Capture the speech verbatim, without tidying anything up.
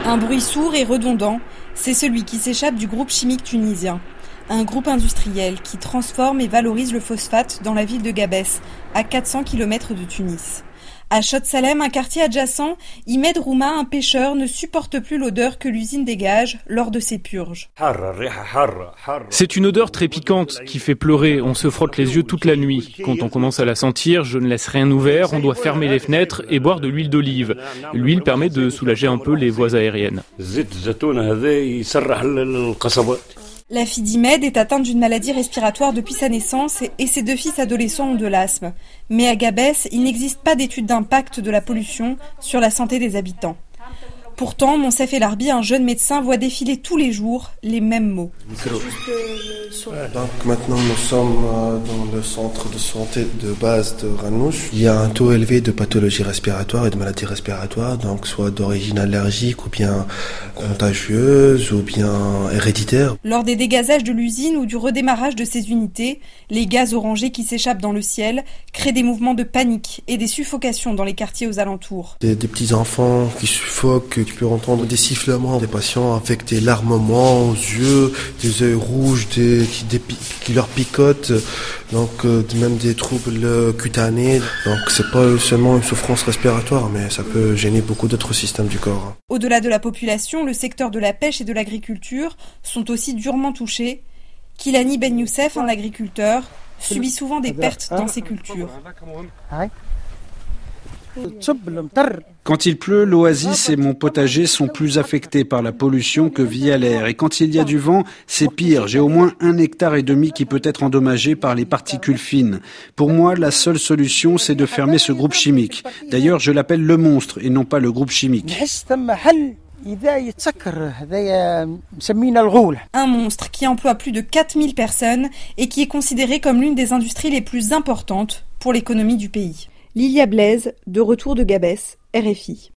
Un bruit sourd et redondant, c'est celui qui s'échappe du groupe chimique tunisien. Un groupe industriel qui transforme et valorise le phosphate dans la ville de Gabès, à quatre cents kilomètres de Tunis. À Chott Salem, un quartier adjacent, Imed Rouma, un pêcheur, ne supporte plus l'odeur que l'usine dégage lors de ses purges. C'est une odeur très piquante qui fait pleurer, on se frotte les yeux toute la nuit. Quand on commence à la sentir, je ne laisse rien ouvert, on doit fermer les fenêtres et boire de l'huile d'olive. L'huile permet de soulager un peu les voies aériennes. La fille d'Imed est atteinte d'une maladie respiratoire depuis sa naissance et ses deux fils adolescents ont de l'asthme. Mais à Gabès, il n'existe pas d'étude d'impact de la pollution sur la santé des habitants. Pourtant, Monsef El Arbi, un jeune médecin, voit défiler tous les jours les mêmes mots. Donc maintenant nous sommes dans le centre de santé de base de Ranouch. Il y a un taux élevé de pathologies respiratoires et de maladies respiratoires, donc soit d'origine allergique ou bien contagieuse ou bien héréditaire. Lors des dégazages de l'usine ou du redémarrage de ces unités, les gaz orangés qui s'échappent dans le ciel créent des mouvements de panique et des suffocations dans les quartiers aux alentours. Des, des petits enfants qui suffoquent, tu peux entendre des sifflements, des patients avec des larmements aux yeux, des yeux rouges, des, qui, des, qui leur picotent, donc euh, même des troubles cutanés. Donc c'est pas seulement une souffrance respiratoire, mais ça peut gêner beaucoup d'autres systèmes du corps. Au-delà de la population, le secteur de la pêche et de l'agriculture sont aussi durement touchés. Kilani Ben Youssef, un agriculteur, subit souvent des pertes dans ses cultures. Quand il pleut, l'oasis et mon potager sont plus affectés par la pollution que via l'air. Et quand il y a du vent, c'est pire. J'ai au moins un hectare et demi qui peut être endommagé par les particules fines. Pour moi, la seule solution, c'est de fermer ce groupe chimique. D'ailleurs, je l'appelle le monstre et non pas le groupe chimique. Un monstre qui emploie plus de quatre mille personnes et qui est considéré comme l'une des industries les plus importantes pour l'économie du pays. Lilia Blaise, de retour de Gabès, R F I.